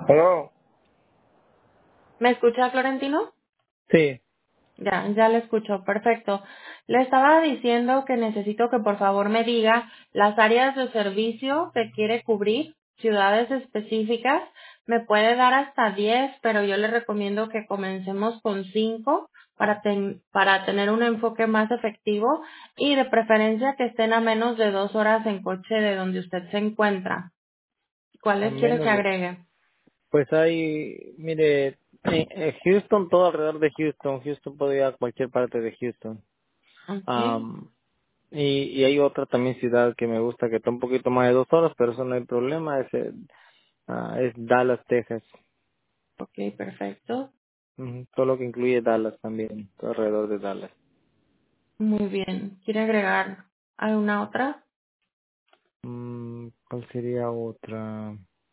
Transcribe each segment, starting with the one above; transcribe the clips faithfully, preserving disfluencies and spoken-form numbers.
Hello. ¿Me escucha, Florentino? Sí. Ya, ya le escucho, perfecto. Le estaba diciendo que necesito que por favor me diga las áreas de servicio que quiere cubrir, ciudades específicas. Me puede dar hasta diez, pero yo le recomiendo que comencemos con cinco para, ten- para tener un enfoque más efectivo y de preferencia que estén a menos de dos horas en coche de donde usted se encuentra. A ¿Cuáles quiere que menos de... agregue? Pues hay, mire, en en Houston, todo alrededor de Houston. Houston puede ir a cualquier parte de Houston. Ok, Am, y, y hay otra también ciudad que me gusta, que está un poquito más de dos horas, pero eso no hay problema. Es, eh, ah, es Dallas, Texas. ok, perfecto. Ujú, todo lo que incluye Dallas también, todo alrededor de Dallas. Muy bien. ¿Quiere agregar alguna otra? Mm, ¿cuál sería otra?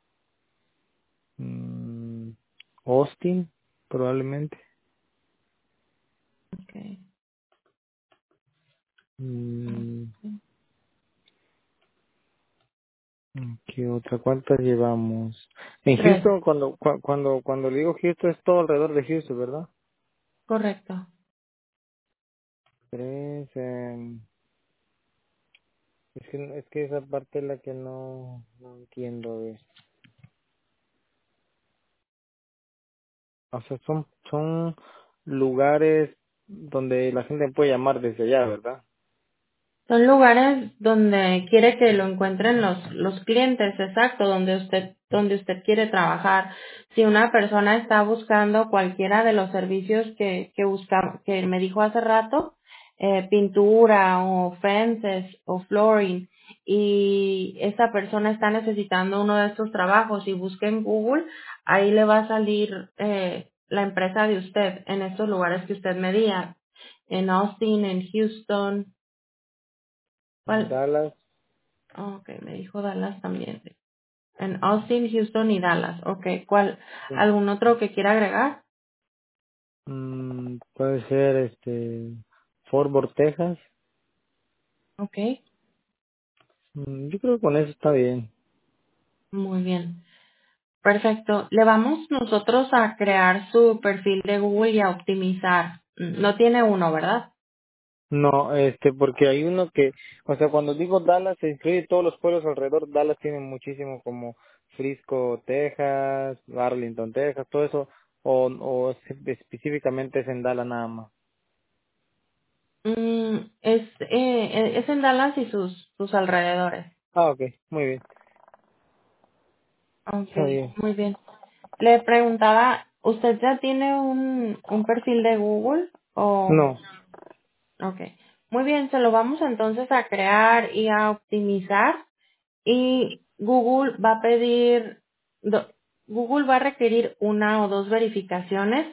Mm, Austin, probablemente. Okay. Mm, Mm, ¿qué otra? ¿Cuántas llevamos? En Tres. Houston, cuando cua- cuando cuando le digo Houston, es todo alrededor de Houston, ¿verdad? Correcto. Tres. Eh, es que es que esa parte es la que no, no entiendo. A ver. O sea, son son lugares donde la gente puede llamar desde allá, ¿verdad? Son lugares donde quiere que lo encuentren los, los clientes, exacto, donde usted, donde usted quiere trabajar. Si una persona está buscando cualquiera de los servicios que, que busca, que me dijo hace rato, eh, pintura o fences o flooring, y esa persona está necesitando uno de estos trabajos y busca en Google, ahí le va a salir eh, la empresa de usted en estos lugares que usted me diga, en Austin, en Houston. ¿Cuál? Dallas. Ah, ok, me dijo Dallas también. En Austin, Houston y Dallas. Ok, ¿cuál? Sí. ¿Algún otro que quiera agregar? Mm, puede ser este Fort Worth, Texas. Ok, Mm, yo creo que con eso está bien. muy bien. Perfecto. Le vamos nosotros a crear su perfil de Google y a optimizar. Mm, No tiene uno, ¿verdad? No, este, porque hay uno que, o sea, cuando digo Dallas, se incluye todos los pueblos alrededor. Dallas tiene muchísimo, como Frisco, Texas, Arlington, Texas, todo eso, o, o es- específicamente es en Dallas nada más. Mm, es, eh, es en Dallas y sus, sus alrededores. Ah, ok, muy bien, Ok, está bien. muy bien. Le preguntaba, ¿usted ya tiene un, un perfil de Google o...? No, Okay. Muy bien, se lo vamos entonces a crear y a optimizar y Google va a pedir, do- Google va a requerir una o dos verificaciones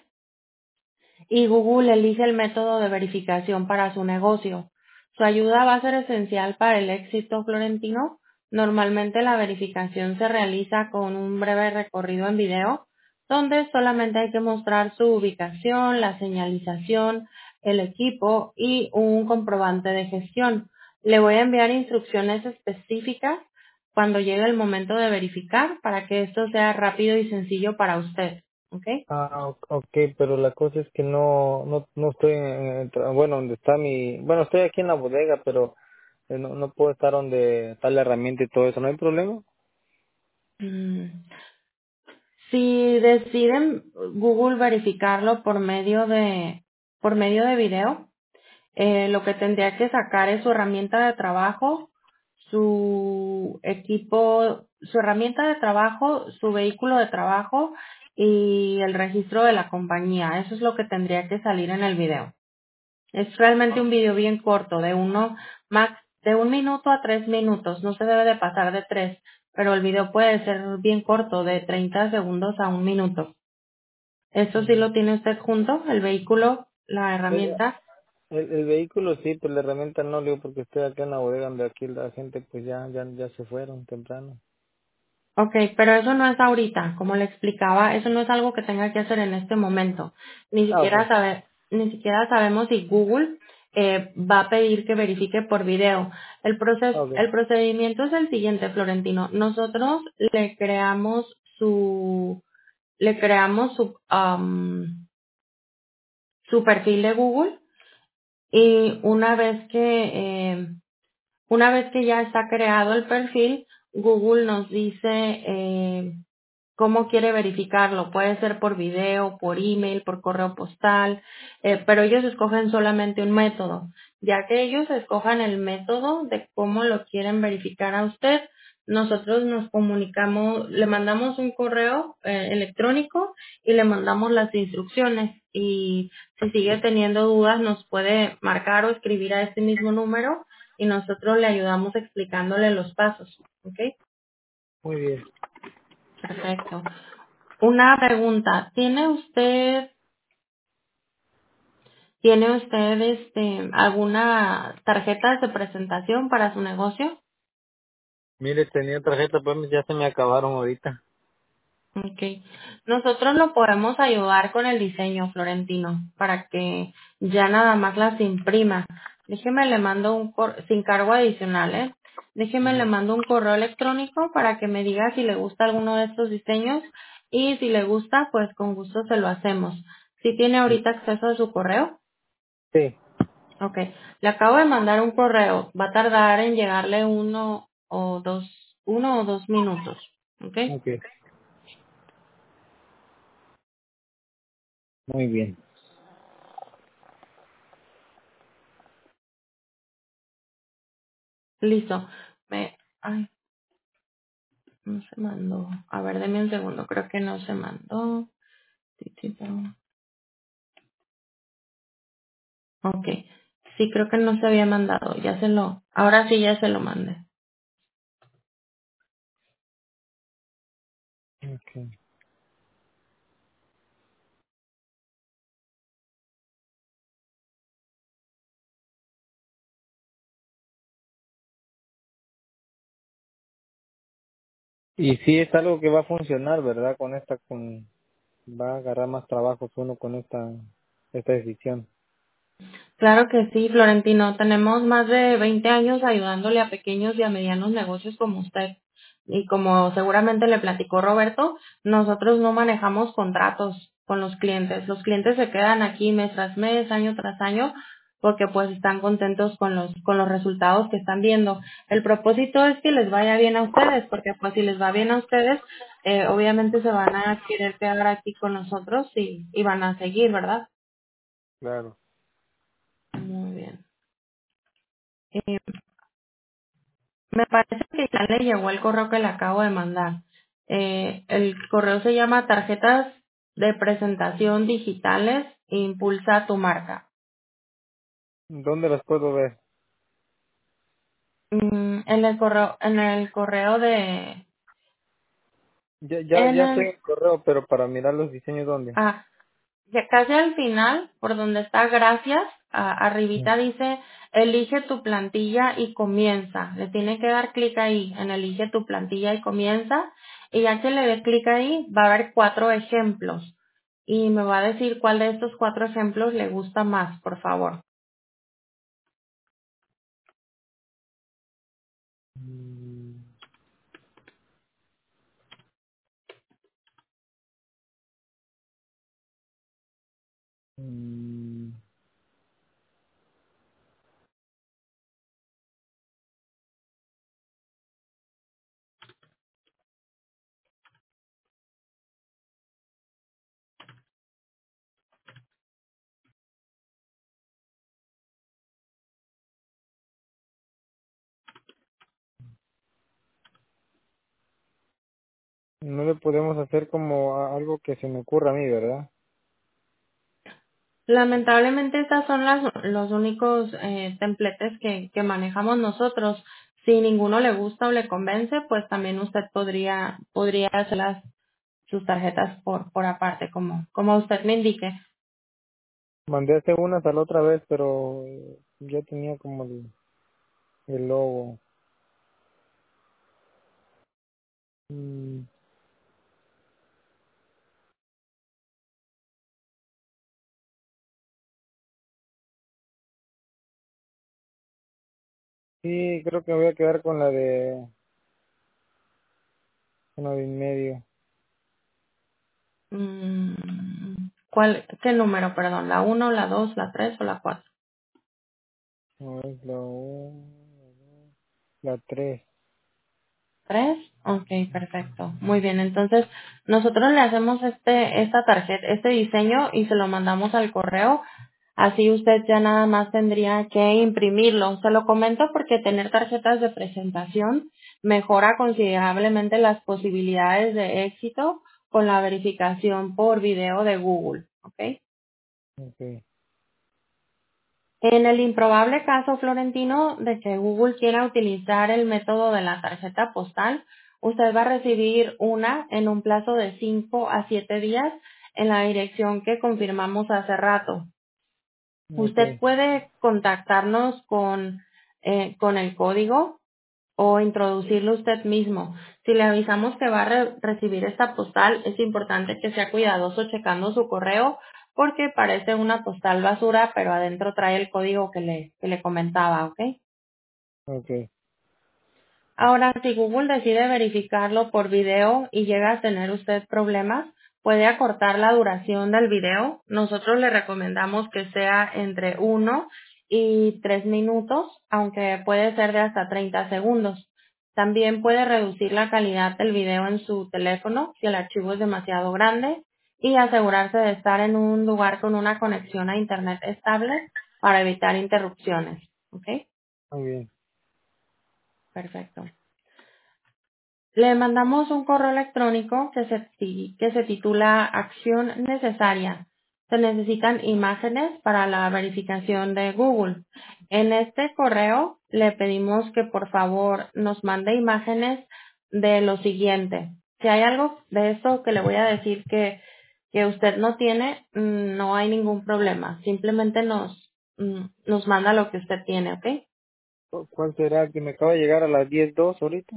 y Google elige el método de verificación para su negocio. Su ayuda va a ser esencial para el éxito florentino. Normalmente la verificación se realiza con un breve recorrido en video, donde solamente hay que mostrar su ubicación, la señalización, el equipo y un comprobante de gestión. Le voy a enviar instrucciones específicas cuando llegue el momento de verificar para que esto sea rápido y sencillo para usted. ¿Ok? ah, o- ok, pero la cosa es que no, no, no estoy en, el tra- bueno, donde está mi, bueno, estoy aquí en la bodega, pero eh, no, no puedo estar donde está la herramienta y todo eso, ¿no hay problema? Mm. Si deciden Google verificarlo por medio de, por medio de video, eh, lo que tendría que sacar es su herramienta de trabajo, su equipo, su herramienta de trabajo, su vehículo de trabajo y el registro de la compañía. Eso es lo que tendría que salir en el video. Es realmente un video bien corto, de uno, max, de un minuto a tres minutos. No se debe de pasar de tres, pero el video puede ser bien corto, de treinta segundos a un minuto. ¿Eso sí Mm. lo tiene usted junto? El vehículo, la Eh, herramienta. El, el vehículo sí, pero la herramienta no, le digo, porque estoy acá en la bodega donde aquí la gente pues ya, ya, ya se fueron temprano. Ok, pero eso no es ahorita, como le explicaba, eso no es algo que tenga que hacer en este momento. Ni Ah, siquiera ok, sabe, ni siquiera sabemos si Google eh, va a pedir que verifique por video. El proces, ah, ok. el procedimiento es el siguiente, Florentino. Nosotros le creamos su, le creamos su, am, su perfil de Google y una vez que eh, una vez que ya está creado el perfil, Google nos dice eh, cómo quiere verificarlo. Puede ser por video, por email, por correo postal, eh, pero ellos escogen solamente un método. Ya que ellos escojan el método de cómo lo quieren verificar a usted, nosotros nos comunicamos, le mandamos un correo eh, electrónico y le mandamos las instrucciones. Y si sigue teniendo dudas, nos puede marcar o escribir a este mismo número y nosotros le ayudamos explicándole los pasos. ¿Ok? Muy bien. Perfecto. Una pregunta, ¿tiene usted, tiene usted este, alguna tarjeta de presentación para su negocio? Mire, tenía tarjeta, pues ya se me acabaron ahorita. Okay. Nosotros lo podemos ayudar con el diseño, Florentino, para que ya nada más las imprima. Déjeme le mando un cor sin cargo adicional, ¿eh? Déjeme le Ujú. mando un correo electrónico para que me diga si le gusta alguno de estos diseños y si le gusta, pues con gusto se lo hacemos. ¿Sí tiene ahorita acceso a su correo? Sí. Ok, le acabo de mandar un correo. Va a tardar en llegarle uno o dos, uno o dos minutos. Ok, Ok. Muy bien. listo. Me, ay, no se mandó. A ver, deme un segundo. Creo que no se mandó. Titito. Ok, sí, creo que no se había mandado. Ya se lo, ahora sí ya se lo mandé. Okay. Y sí es algo que va a funcionar, ¿verdad? Con esta, con va a agarrar más trabajos uno con esta, esta decisión. Claro que sí, Florentino. Tenemos más de veinte años ayudándole a pequeños y a medianos negocios como usted. Y como seguramente le platicó Roberto, nosotros no manejamos contratos con los clientes. Los clientes se quedan aquí mes tras mes, año tras año, porque pues están contentos con los, con los resultados que están viendo. El propósito es que les vaya bien a ustedes, porque pues si les va bien a ustedes, eh, obviamente se van a querer quedar aquí con nosotros y, y van a seguir, ¿verdad? Claro. Muy bien. Eh, Me parece que ya le llegó el correo que le acabo de mandar. Eh, el correo se llama Tarjetas de Presentación Digitales Impulsa tu marca. ¿Dónde las puedo ver? Mm, en el correo, en el correo de, Ya, ya, en ya estoy el, en el correo, pero para mirar los diseños, ¿dónde? ah, ya casi al final, por donde está gracias, a- Sí. arribita dice, elige tu plantilla y comienza. Le tiene que dar clic ahí, en elige tu plantilla y comienza. Y ya que le dé clic ahí, va a haber cuatro ejemplos. Y me va a decir cuál de estos cuatro ejemplos le gusta más, por favor. Mm, mm, no le podemos hacer como a- algo que se me ocurra a mí, ¿verdad? Lamentablemente estas son las, los únicos eh, templates que, que manejamos nosotros. Si ninguno le gusta o le convence, pues también usted podría, podría hacer las, sus tarjetas por, por aparte, como, como usted me indique. Mandé hace unas a la otra vez, pero eh, ya tenía como el, el logo. Mm, sí, creo que me voy a quedar con la de, con la de en medio. Mm, ¿Cuál, qué número, perdón? ¿La uno, la dos, la tres o la cuatro? No, es la uno, la tres. ¿Tres? Ok, perfecto. Muy bien, entonces nosotros le hacemos este, esta tarjeta, este diseño y se lo mandamos al correo. Así usted ya nada más tendría que imprimirlo. Se lo comento porque tener tarjetas de presentación mejora considerablemente las posibilidades de éxito con la verificación por video de Google. ¿Ok? Okay, En el improbable caso, Florentino, de que Google quiera utilizar el método de la tarjeta postal, usted va a recibir una en un plazo de cinco a siete días en la dirección que confirmamos hace rato. Usted okay, puede contactarnos con, eh, con el código o introducirlo usted mismo. Si le avisamos que va a re- recibir esta postal, es importante que sea cuidadoso checando su correo porque parece una postal basura, pero adentro trae el código que le, que le comentaba, ¿ok? okay, Ahora, si Google decide verificarlo por video y llega a tener usted problemas, puede acortar la duración del video. Nosotros le recomendamos que sea entre uno y tres minutos, aunque puede ser de hasta treinta segundos. También puede reducir la calidad del video en su teléfono si el archivo es demasiado grande y asegurarse de estar en un lugar con una conexión a Internet estable para evitar interrupciones. ¿Ok? muy bien. Perfecto. Le mandamos un correo electrónico que se, ti- que se titula Acción Necesaria. Se necesitan imágenes para la verificación de Google. En este correo le pedimos que por favor nos mande imágenes de lo siguiente. Si hay algo de esto que le voy a decir que, que usted no tiene, mm, no hay ningún problema. Simplemente nos, mm, nos manda lo que usted tiene, ¿ok? ¿Cu- ¿Cuál será que me acaba de llegar a las diez dos ahorita?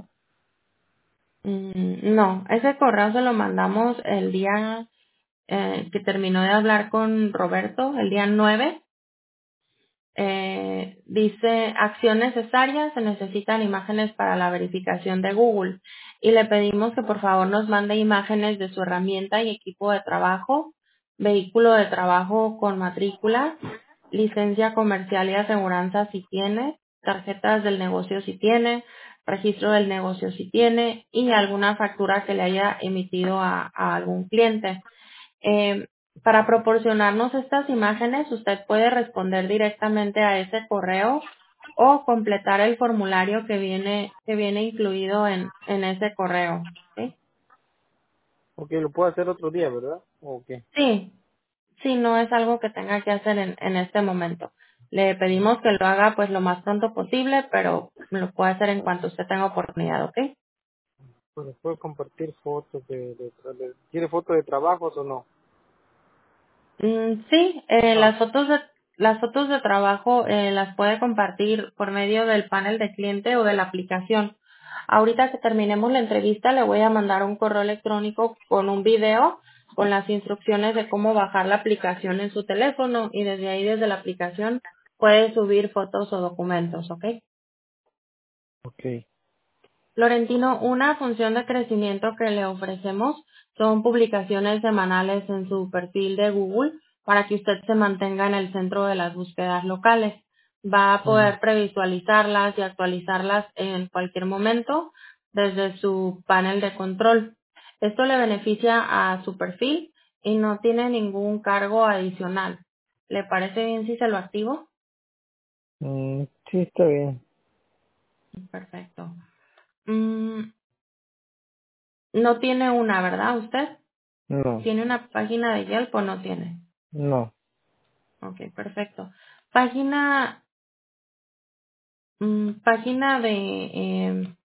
Mm, No, ese correo se lo mandamos el día eh, que terminó de hablar con Roberto, el día nueve. Eh, dice acción necesaria, se necesitan imágenes para la verificación de Google y le pedimos que por favor nos mande imágenes de su herramienta y equipo de trabajo, vehículo de trabajo con matrícula, licencia comercial y aseguranza si tiene, tarjetas del negocio si tiene, registro del negocio si tiene y alguna factura que le haya emitido a, a algún cliente. Eh, para proporcionarnos estas imágenes, usted puede responder directamente a ese correo o completar el formulario que viene, que viene incluido en, en ese correo. ¿Sí? Ok, lo puedo hacer otro día, ¿verdad? Ok. Sí, sí, no es algo que tenga que hacer en, en este momento. Le pedimos que lo haga pues lo más pronto posible, pero lo puede hacer en cuanto usted tenga oportunidad, ¿ok? Pues puedo compartir fotos de, de, de- ¿quiere fotos de trabajos o no? Mm, sí, eh, Ah, las fotos de las fotos de trabajo eh, las puede compartir por medio del panel de cliente o de la aplicación. Ahorita que terminemos la entrevista le voy a mandar un correo electrónico con un video con las instrucciones de cómo bajar la aplicación en su teléfono y desde ahí desde la aplicación puede subir fotos o documentos, ¿ok? ok. Florentino, una función de crecimiento que le ofrecemos son publicaciones semanales en su perfil de Google para que usted se mantenga en el centro de las búsquedas locales. Va a Ujú. poder previsualizarlas y actualizarlas en cualquier momento desde su panel de control. Esto le beneficia a su perfil y no tiene ningún cargo adicional. ¿Le parece bien si se lo activo? Mm, sí, está bien. Perfecto. Mm, no tiene una, ¿verdad usted? No, ¿Tiene una página de Yelp o no tiene? no. Ok, perfecto. Página, mm, página de, eh,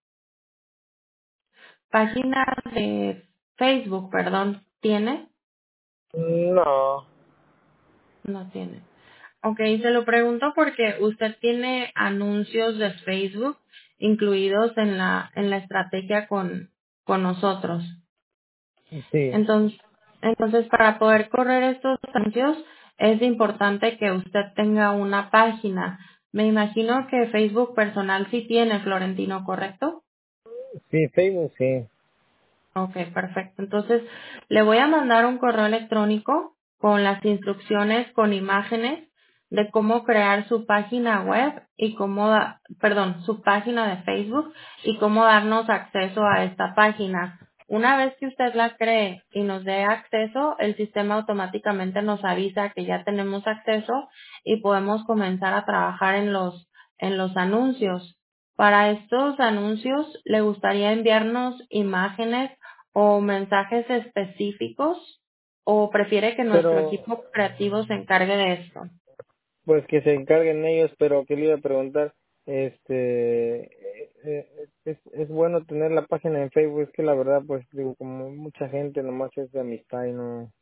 página de Facebook, perdón, ¿tiene? No. No tiene. Ok, se lo pregunto porque usted tiene anuncios de Facebook incluidos en la, en la estrategia con, con nosotros. Sí, Entonces, entonces, para poder correr estos anuncios es importante que usted tenga una página. Me imagino que Facebook personal sí tiene, Florentino, ¿correcto? sí, Facebook, sí. Ok, perfecto. Entonces, le voy a mandar un correo electrónico con las instrucciones, con imágenes de cómo crear su página web y cómo, da- perdón, su página de Facebook y cómo darnos acceso a esta página. Una vez que usted la cree y nos dé acceso, el sistema automáticamente nos avisa que ya tenemos acceso y podemos comenzar a trabajar en los, en los anuncios. Para estos anuncios, ¿le gustaría enviarnos imágenes o mensajes específicos o prefiere que nuestro Pero, equipo creativo se encargue de esto? pues que se encarguen ellos, pero que le iba a preguntar, este, eh, eh, es, es bueno tener la página en Facebook, es que la verdad, pues digo, como mucha gente nomás es de amistad y no.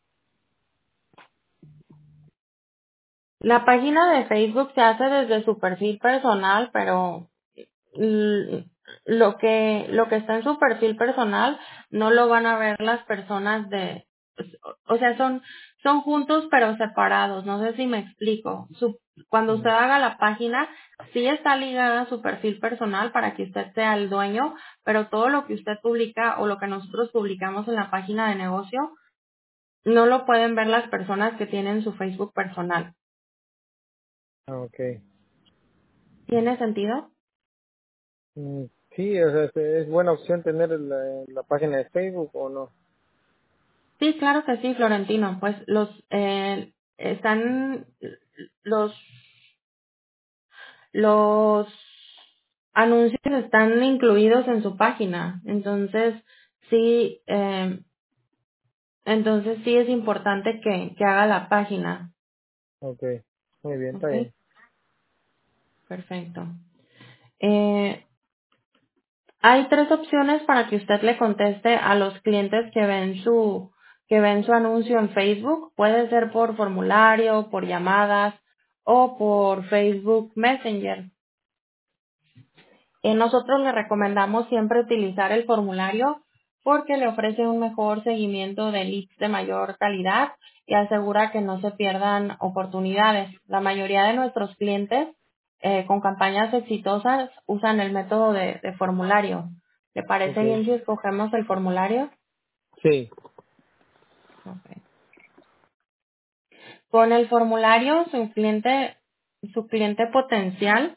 La página de Facebook se hace desde su perfil personal, pero l- lo que lo que está en su perfil personal no lo van a ver las personas de, o sea, son son juntos pero separados. No sé si me explico. Su, cuando usted Mm, haga la página sí está ligada a su perfil personal para que usted sea el dueño, pero todo lo que usted publica o lo que nosotros publicamos en la página de negocio no lo pueden ver las personas que tienen su Facebook personal. ah, okay. ¿Tiene sentido? Mm, sí, o sea, es, es buena opción tener la, la página de Facebook o no. Sí, claro que sí, Florentino. Pues los eh, están los los anuncios están incluidos en su página. Entonces sí, eh, entonces sí es importante que, que haga la página. Okay, muy bien, está ¿Ok? bien. Perfecto. Eh, Hay tres opciones para que usted le conteste a los clientes que ven su que ven su anuncio en Facebook. Puede ser por formulario, por llamadas o por Facebook Messenger. Eh, nosotros le recomendamos siempre utilizar el formulario porque le ofrece un mejor seguimiento de leads de mayor calidad y asegura que no se pierdan oportunidades. La mayoría de nuestros clientes eh, con campañas exitosas usan el método de, de formulario. ¿Le parece Okay. bien si escogemos el formulario? Sí, Ok. Con el formulario, su cliente, su cliente potencial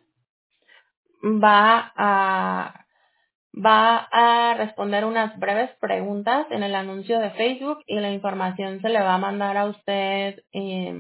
va a Va a responder unas breves preguntas en el anuncio de Facebook y la información se le va a mandar a usted eh,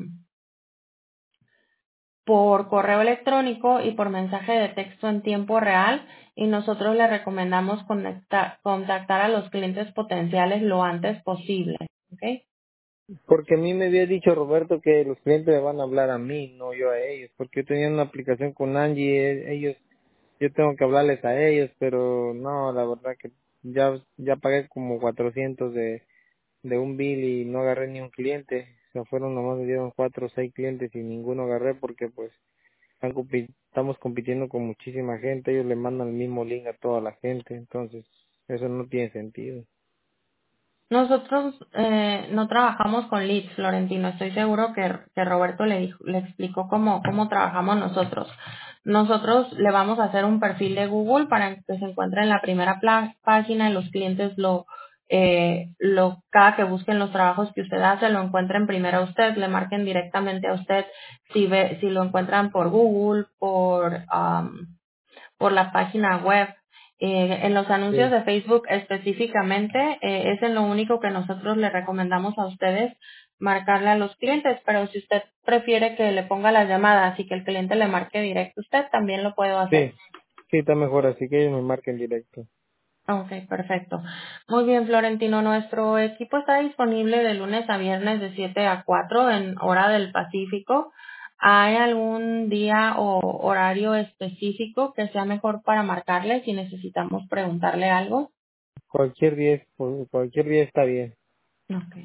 por correo electrónico y por mensaje de texto en tiempo real y nosotros le recomendamos conectar- contactar a los clientes potenciales lo antes posible. ¿Ok? porque a mí me había dicho Roberto que los clientes me van a hablar a mí, no yo a ellos, porque yo tenía una aplicación con Angie, e- ellos, yo tengo que hablarles a ellos, pero no, la verdad que ya ya pagué como cuatrocientos de, de un bill y no agarré ni un cliente, o sea, fueron nomás me dieron cuatro o seis clientes y ninguno agarré porque pues están compi- estamos compitiendo con muchísima gente, ellos le mandan el mismo link a toda la gente, entonces eso no tiene sentido. Nosotros eh, no trabajamos con leads, Florentino. Estoy seguro que, que Roberto le, dijo- le explicó cómo, cómo trabajamos nosotros. Nosotros le vamos a hacer un perfil de Google para que se encuentre en la primera pla- página y los clientes lo, eh, lo, cada que busquen los trabajos que usted hace, lo encuentren primero a usted, le marquen directamente a usted si ve, si lo encuentran por Google, por, um, por la página web. Eh, en los anuncios Sí, de Facebook específicamente, eh, es en lo único que nosotros le recomendamos a ustedes marcarle a los clientes, pero si usted prefiere que le ponga las llamadas y que el cliente le marque directo, usted también lo puede hacer. sí, sí, está mejor así que ellos me marquen directo. Ok, perfecto. Muy bien, Florentino. Nuestro equipo está disponible de lunes a viernes de siete a cuatro en hora del Pacífico. ¿Hay algún día o horario específico que sea mejor para marcarle si necesitamos preguntarle algo? Cualquier día, es- pues, cualquier día está bien. Ok.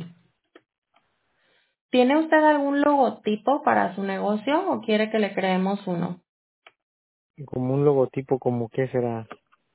¿Tiene usted algún logotipo para su negocio o quiere que le creemos uno? Como un logotipo, como qué será.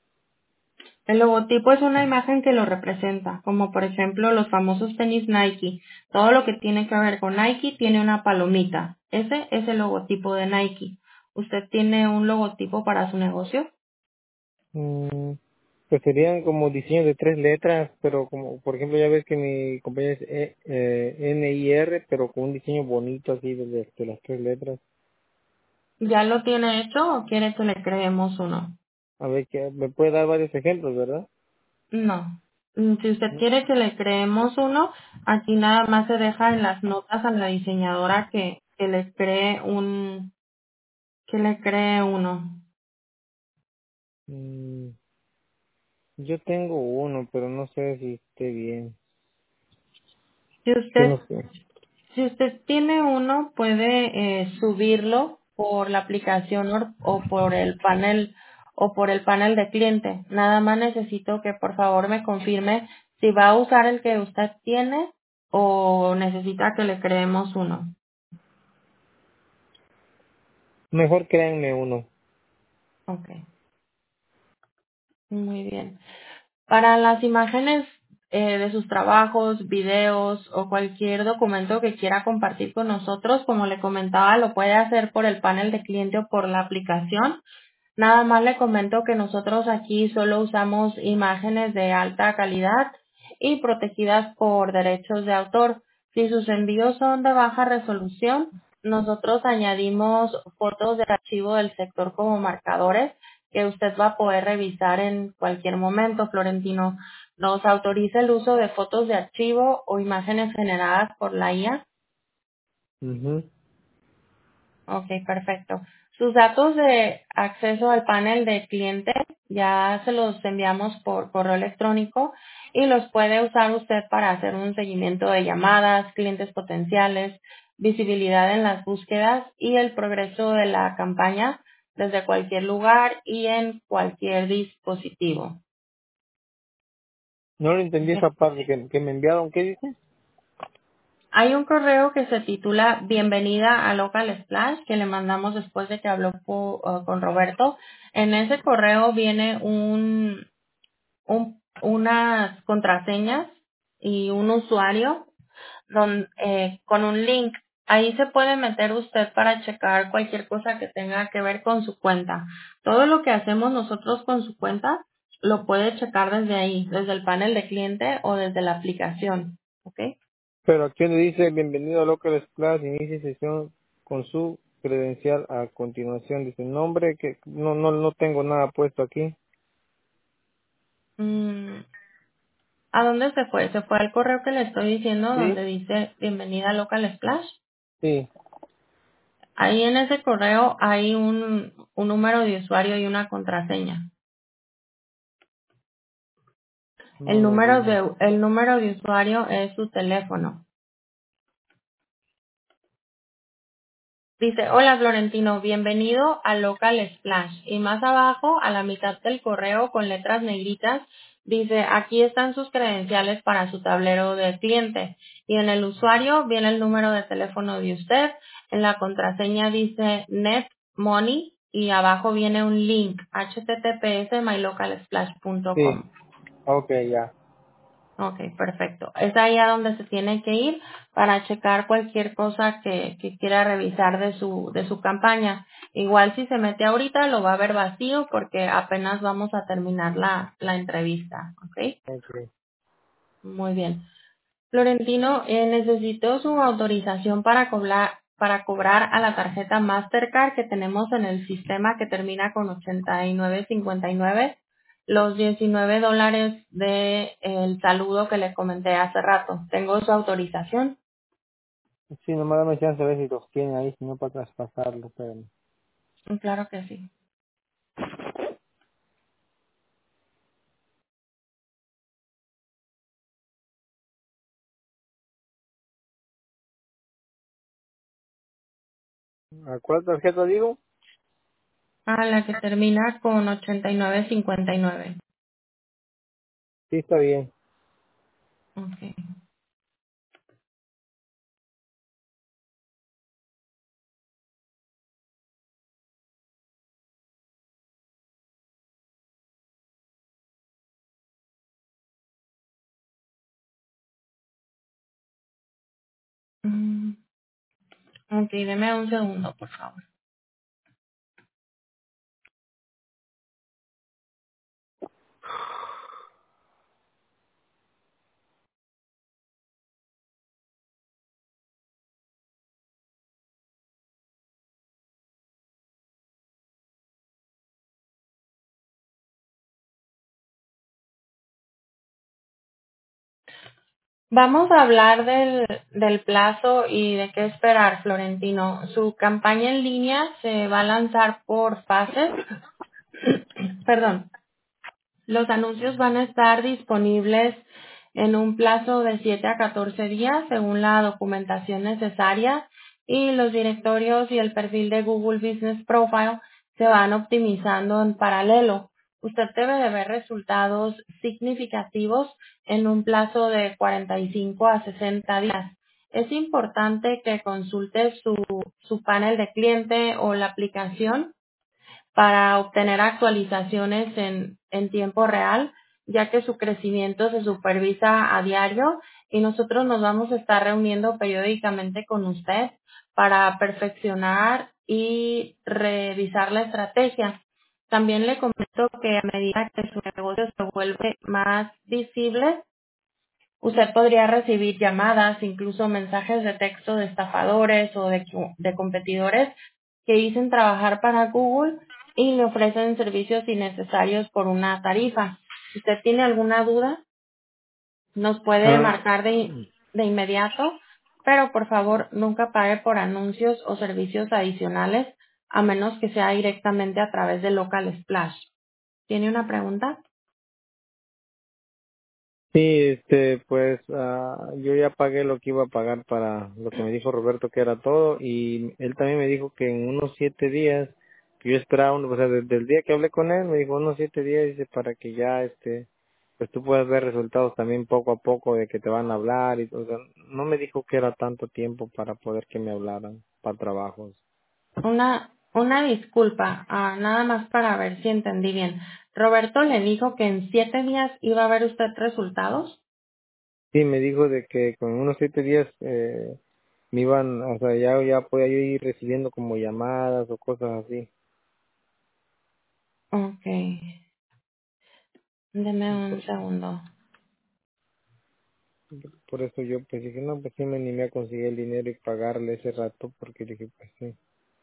El logotipo es una imagen que lo representa, como por ejemplo los famosos tenis Nike. Todo lo que tiene que ver con Nike tiene una palomita. Ese es el logotipo de Nike. ¿Usted tiene un logotipo para su negocio? Mm, Pues serían como diseños de tres letras, pero como, por ejemplo, ya ves que mi compañía es E- eh, N I R, pero con un diseño bonito así de, de- de las tres letras. ¿Ya lo tiene hecho o quiere que le creemos uno? A ver, que me puede dar varios ejemplos, ¿verdad? No. Mm, Si usted ¿No? quiere que le creemos uno, aquí nada más se deja en las notas a la diseñadora que, que le cree un, que le cree uno. Mm, yo tengo uno, pero no sé si esté bien. Si Que usted no sé. Si usted tiene uno, puede eh, subirlo por la aplicación or- o por el panel o por el panel de cliente. Nada más necesito que por favor me confirme si va a usar el que usted tiene o necesita que le creemos uno. Mejor créanme uno. Ok, muy bien. Para las imágenes eh, de sus trabajos, videos o cualquier documento que quiera compartir con nosotros, como le comentaba, lo puede hacer por el panel de cliente o por la aplicación. Nada más le comento que nosotros aquí solo usamos imágenes de alta calidad y protegidas por derechos de autor. Si sus envíos son de baja resolución, nosotros añadimos fotos de archivo del sector como marcadores que usted va a poder revisar en cualquier momento, Florentino. ¿Nos autoriza el uso de fotos de archivo o imágenes generadas por la I A? Ujú. Ok, perfecto. Sus datos de acceso al panel de cliente ya se los enviamos por correo electrónico y los puede usar usted para hacer un seguimiento de llamadas, clientes potenciales, visibilidad en las búsquedas y el progreso de la campaña desde cualquier lugar y en cualquier dispositivo. No lo entendí Ok. esa parte que, que me enviaron. ¿Qué dice? Hay un correo que se titula Bienvenida a Local Splash que le mandamos después de que habló po- uh, con Roberto. En ese correo viene un, un- unas contraseñas y un usuario don- eh, con un link. Ahí se puede meter usted para checar cualquier cosa que tenga que ver con su cuenta. Todo lo que hacemos nosotros con su cuenta lo puede checar desde ahí, desde el panel de cliente o desde la aplicación. ¿Ok? Pero aquí donde dice bienvenido a Local Splash, inicie sesión con su credencial a continuación. Dice nombre, que no, no, no tengo nada puesto aquí. Mm, ¿A dónde se fue? Se fue al correo que le estoy diciendo Sí, donde dice bienvenida a Local Splash. sí. Ahí en ese correo hay un, un número de usuario y una contraseña. El No lo número vi. de, el número de usuario es su teléfono. Dice, hola Florentino, bienvenido a Local Splash. Y más abajo, a la mitad del correo, con letras negritas, dice, aquí están sus credenciales para su tablero de cliente. Y en el usuario viene el número de teléfono de usted. En la contraseña dice Net Money y abajo viene un link, https mylocalsplash punto Sí, com. ok, ya. Ok, perfecto. Es ahí a donde se tiene que ir para checar cualquier cosa que, que quiera revisar de su, de su campaña. Igual si se mete ahorita lo va a ver vacío porque apenas vamos a terminar la, la entrevista. Ok, Okay. muy bien. Florentino, eh, necesito su autorización para cobrar, para cobrar a la tarjeta Mastercard que tenemos en el sistema que termina con ochenta y nueve cincuenta y nueve, los diecinueve dólares de el saludo que le comenté hace rato. ¿Tengo su autorización? Sí, nomás dame chance a ver si los tienen ahí, si no para traspasarlo, espérame. Mm, Claro que sí. ¿A cuál tarjeta digo? A la que termina con ochenta y nueve cincuenta y nueve. Sí, está bien. Okay. Mm, ok, deme un segundo, por favor. Vamos a hablar del, del plazo y de qué esperar, Florentino. Su campaña en línea se va a lanzar por fases. Perdón. Los anuncios van a estar disponibles en un plazo de siete a catorce días según la documentación necesaria y los directorios y el perfil de Google Business Profile se van optimizando en paralelo. Usted debe de ver resultados significativos en un plazo de cuarenta y cinco a sesenta días. Es importante que consulte su, su panel de cliente o la aplicación para obtener actualizaciones en, en tiempo real, ya que su crecimiento se supervisa a diario y nosotros nos vamos a estar reuniendo periódicamente con usted para perfeccionar y revisar la estrategia. También le comento que a medida que su negocio se vuelve más visible, usted podría recibir llamadas, incluso mensajes de texto de estafadores o de, de competidores que dicen trabajar para Google y le ofrecen servicios innecesarios por una tarifa. Si usted tiene alguna duda, nos puede Ah, marcar de, de inmediato, pero por favor nunca pague por anuncios o servicios adicionales a menos que sea directamente a través de Local Splash. ¿Tiene una pregunta? sí, este, pues ah, yo ya pagué lo que iba a pagar para lo que me dijo Roberto que era todo y él también me dijo que en unos siete días, que yo esperaba, uno, o sea, desde el día que hablé con él, me dijo unos siete días, dice, para que ya, este, pues tú puedas ver resultados también poco a poco de que te van a hablar y, o sea, no me dijo que era tanto tiempo para poder que me hablaran para trabajos. Una, una disculpa, ah, nada más para ver si entendí bien. Roberto le dijo que en siete días iba a ver usted resultados. Sí, me dijo de que con unos siete días eh, me iban, o sea, ya, ya podía yo ir recibiendo como llamadas o cosas así. Ok, deme un Por, segundo. por eso yo pues dije, no, pues sí me animé a conseguir el dinero y pagarle ese rato porque dije, pues sí,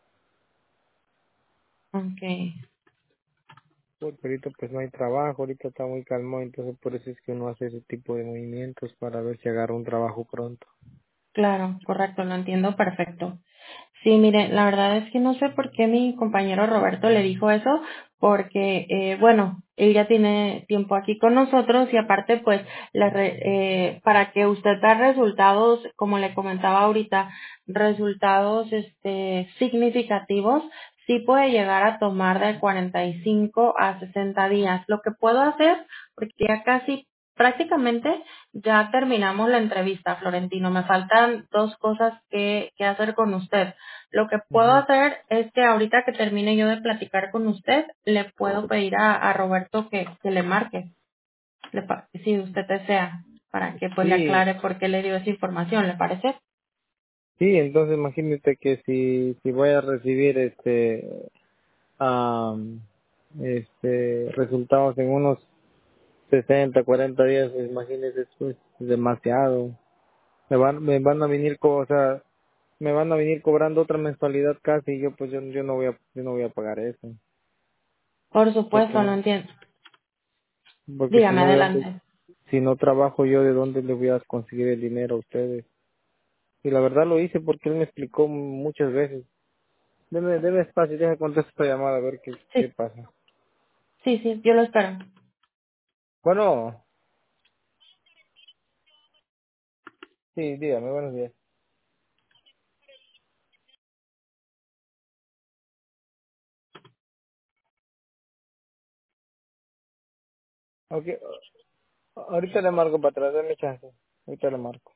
Ok, porque ahorita pues no hay trabajo, ahorita está muy calmado, entonces por eso es que uno hace ese tipo de movimientos para ver si agarra un trabajo pronto. claro, correcto, lo entiendo perfecto. Sí, mire, la verdad es que no sé por qué mi compañero Roberto le dijo eso, porque, eh, bueno, él ya tiene tiempo aquí con nosotros y aparte, pues, le re- eh, para que usted vea resultados, como le comentaba ahorita, resultados, este, significativos, sí puede llegar a tomar de cuarenta y cinco a sesenta días. Lo que puedo hacer, porque ya casi prácticamente ya terminamos la entrevista, Florentino. Me faltan dos cosas que, que hacer con usted. Lo que puedo Ujú. hacer es que ahorita que termine yo de platicar con usted, le puedo pedir a, a Roberto que, que le marque, le pa- si usted desea, para que pues le Sí, aclare por qué le dio esa información, ¿le parece? sí, entonces imagínate que si, si voy a recibir este, am, este, resultados en unos sesenta cuarenta días, imagínese, eso es demasiado. Me van, me van a venir, co- o sea, me van a venir cobrando otra mensualidad casi y yo pues yo, yo no voy a, yo no voy a pagar eso. Por Porque supuesto, lo no, entiendo. porque si Dígame no, ¿de dónde, adelante. si no trabajo yo, ¿de dónde le voy a conseguir el dinero a ustedes? Y la verdad lo hice porque él me explicó muchas veces. Deme, deme espacio, deja contestar esta llamada a ver qué, qué Sí, pasa. sí, sí, yo lo espero. Bueno, sí, dígame, buenos días. Ok, ahorita le marco para atrás, dame chance. Ahorita le marco.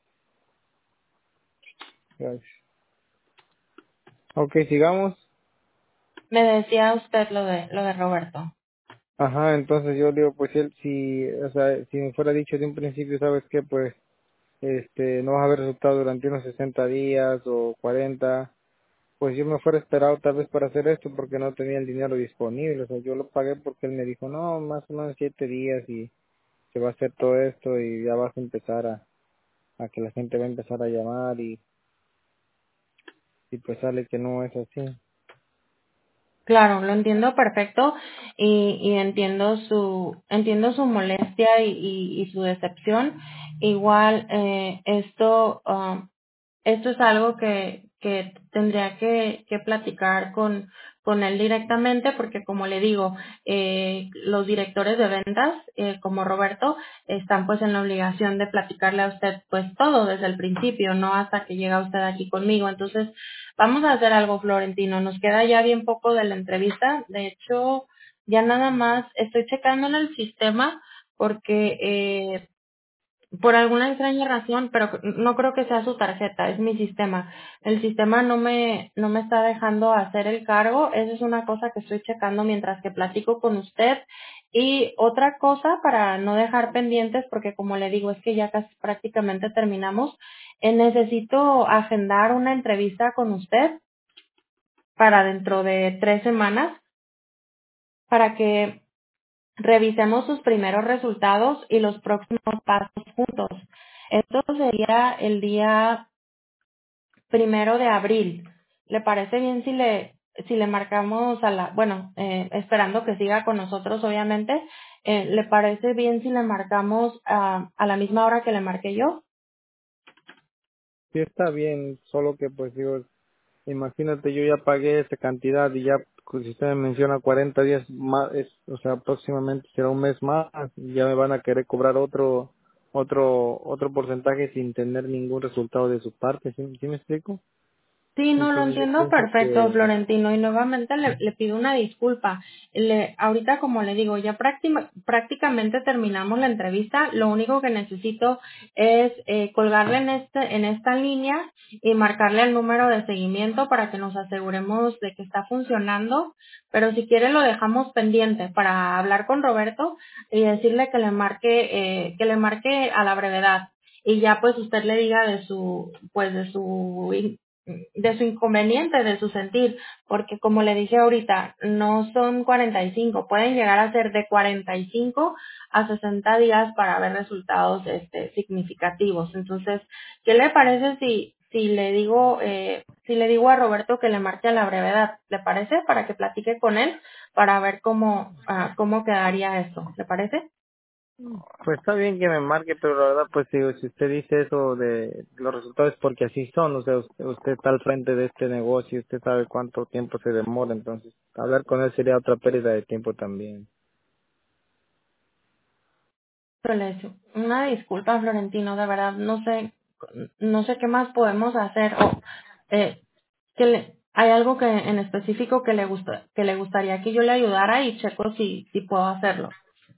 Gracias. Ok, sigamos. Me decía usted lo de, lo de Roberto. Ajá, entonces yo digo, pues él, si, o sea, si me fuera dicho de un principio, ¿sabes qué? Pues, este, no vas a ver resultado durante unos sesenta días o cuarenta, pues yo me fuera esperado tal vez para hacer esto porque no tenía el dinero disponible, o sea, yo lo pagué porque él me dijo, no, más o menos siete días y se va a hacer todo esto y ya vas a empezar a, a que la gente va a empezar a llamar y, y pues sale que no es así. Claro, lo entiendo perfecto y, y entiendo su entiendo su molestia y, y, y su decepción. Igual eh, esto um, esto es algo que, que tendría que, que platicar con, con él directamente porque como le digo, eh, los directores de ventas, eh, como Roberto, están pues en la obligación de platicarle a usted pues todo desde el principio, no hasta que llega usted aquí conmigo. Entonces, vamos a hacer algo, Florentino. Nos queda ya bien poco de la entrevista. De hecho, ya nada más estoy checando en el sistema porque eh, por alguna extraña razón, pero no creo que sea su tarjeta, es mi sistema. El sistema no me, no me está dejando hacer el cargo. Esa es una cosa que estoy checando mientras que platico con usted. Y otra cosa para no dejar pendientes, porque como le digo, es que ya casi prácticamente terminamos, eh, necesito agendar una entrevista con usted para dentro de tres semanas para que revisemos sus primeros resultados y los próximos pasos juntos. Esto sería el día primero de abril. ¿Le parece bien si le si le marcamos a la, bueno, eh, esperando que siga con nosotros, obviamente, eh, ¿le parece bien si le marcamos a, a la misma hora que le marqué yo? Sí, está bien, solo que pues digo, imagínate, yo ya pagué esa cantidad y ya, pues, si usted me menciona cuarenta días más, es, o sea, próximamente será un mes más y ya me van a querer cobrar otro, otro, otro porcentaje sin tener ningún resultado de su parte, ¿sí, sí me explico? Sí, no lo Entonces yo entiendo pienso perfecto, que, Florentino, y nuevamente le, le pido una disculpa. Le, ahorita, como le digo, ya práctima- prácticamente terminamos la entrevista. Lo único que necesito es eh, colgarle en, este, en esta línea y marcarle el número de seguimiento para que nos aseguremos de que está funcionando. Pero si quiere lo dejamos pendiente para hablar con Roberto y decirle que le marque, eh, que le marque a la brevedad. Y ya pues usted le diga de su, pues de su de su inconveniente, de su sentir, porque como le dije ahorita, no son cuarenta y cinco, pueden llegar a ser de cuarenta y cinco a sesenta días para ver resultados este, significativos. Entonces, ¿qué le parece si, si le digo, eh, si le digo a Roberto que le marque a la brevedad? ¿Le parece? Para que platique con él, para ver cómo, ah, cómo quedaría esto. ¿Le parece? pues está bien que me marque, pero la verdad, pues digo, si usted dice eso de los resultados es porque así son, o sea, usted, usted está al frente de este negocio, usted sabe cuánto tiempo se demora, entonces hablar con él sería otra pérdida de tiempo también. Híjole, una disculpa, Florentino, de verdad, no sé, no sé qué más podemos hacer o eh, que le, hay algo que en específico que le gusta, que le gustaría que yo le ayudara y checo si, si puedo hacerlo.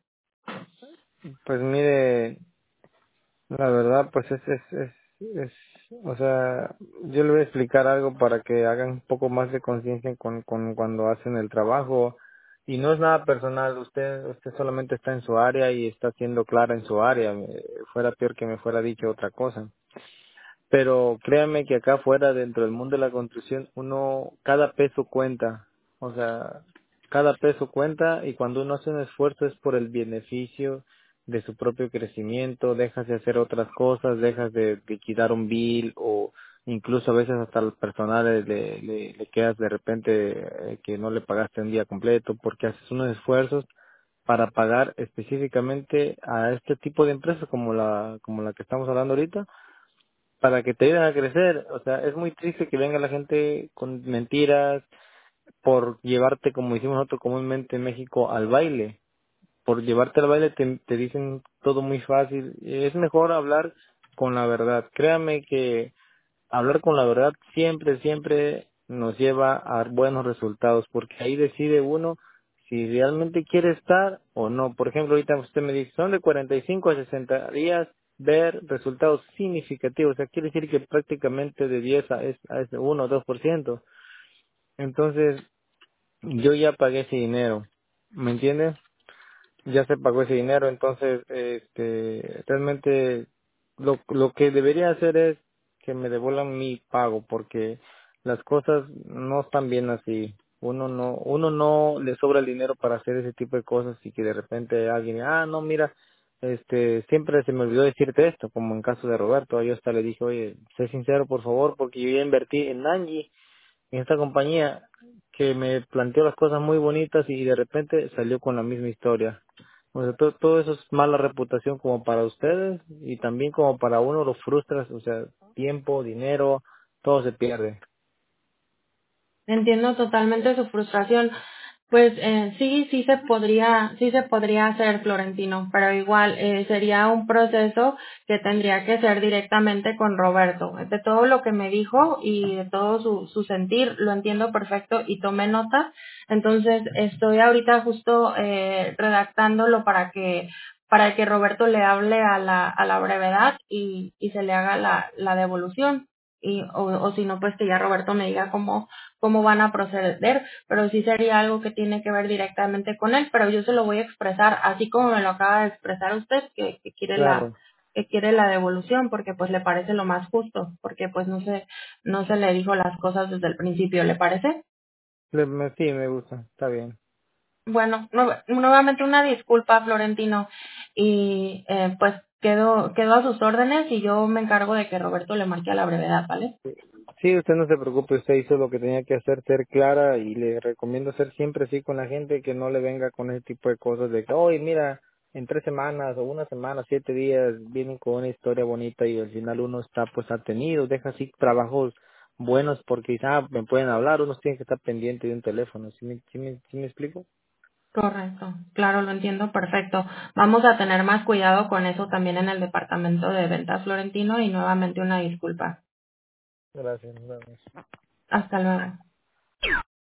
Pues mire, la verdad, pues es, es, es, es, o sea, yo le voy a explicar algo para que hagan un poco más de conciencia con, con cuando hacen el trabajo. Y no es nada personal, usted, usted solamente está en su área y está siendo clara en su área. Me- Fuera peor que me fuera dicho otra cosa. Pero créame que acá afuera, dentro del mundo de la construcción, uno, cada peso cuenta. O sea, cada peso cuenta y cuando uno hace un esfuerzo es por el beneficio de su propio crecimiento, dejas de hacer otras cosas, dejas de liquidar un bill o incluso a veces hasta al personal le, le, le le quedas de repente eh, que no le pagaste un día completo porque haces unos esfuerzos para pagar específicamente a este tipo de empresas como la como la que estamos hablando ahorita para que te ayuden a crecer. O sea, es muy triste que venga la gente con mentiras por llevarte, como hicimos nosotros comúnmente en México, al baile. Por llevarte al baile te, te dicen todo muy fácil. Es mejor hablar con la verdad. Créame que hablar con la verdad siempre, siempre nos lleva a buenos resultados, porque ahí decide uno si realmente quiere estar o no. Por ejemplo, ahorita usted me dice, son de cuarenta y cinco a sesenta días ver resultados significativos. O sea, quiere decir que prácticamente de diez a, es, a ese uno o dos por ciento. Entonces, yo ya pagué ese dinero. ¿Me entiendes? Ya se pagó ese dinero, entonces este realmente lo lo que debería hacer es que me devuelvan mi pago porque las cosas no están bien así. Uno no uno no le sobra el dinero para hacer ese tipo de cosas y que de repente alguien, ah, no, mira, este siempre se me olvidó decirte esto, como en caso de Roberto, yo hasta le dije, "Oye, sé sincero, por favor, porque yo ya invertí en Angie en esta compañía que me planteó las cosas muy bonitas y de repente salió con la misma historia. O sea, todo, todo eso es mala reputación como para ustedes y también como para uno lo frustras, o sea, tiempo, dinero, todo se pierde. Entiendo totalmente su frustración. Pues eh, sí, sí se podría, sí se podría hacer, Florentino, pero igual eh, sería un proceso que tendría que ser directamente con Roberto. De todo lo que me dijo y de todo su, su sentir, lo entiendo perfecto y tomé nota. Entonces estoy ahorita justo eh, redactándolo para que para que Roberto le hable a la, a la brevedad y, y se le haga la, la devolución. Y, o, o si no, pues que ya Roberto me diga cómo, cómo van a proceder, pero sí sería algo que tiene que ver directamente con él, pero yo se lo voy a expresar así como me lo acaba de expresar usted, que, que quiere la Claro, que quiere la devolución porque pues le parece lo más justo, porque pues no se no se le dijo las cosas desde el principio, ¿le parece? Le- me- sí, me gusta, está bien. Bueno, nue- nuevamente una disculpa, Florentino, y eh, pues quedo quedo a sus órdenes y yo me encargo de que Roberto le marque a la brevedad, ¿vale? Sí, usted no se preocupe, usted hizo lo que tenía que hacer, ser clara y le recomiendo ser siempre así con la gente, que no le venga con ese tipo de cosas de que, oye, mira, en tres semanas o una semana, siete días, vienen con una historia bonita y al final uno está pues atenido, deja así trabajos buenos porque quizá me pueden hablar, uno tiene que estar pendiente de un teléfono, ¿sí me, sí me, sí me explico? Correcto, claro, lo entiendo perfecto. Vamos a tener más cuidado con eso también en el departamento de ventas Florentino y nuevamente una disculpa. Gracias, nos vemos. Hasta luego.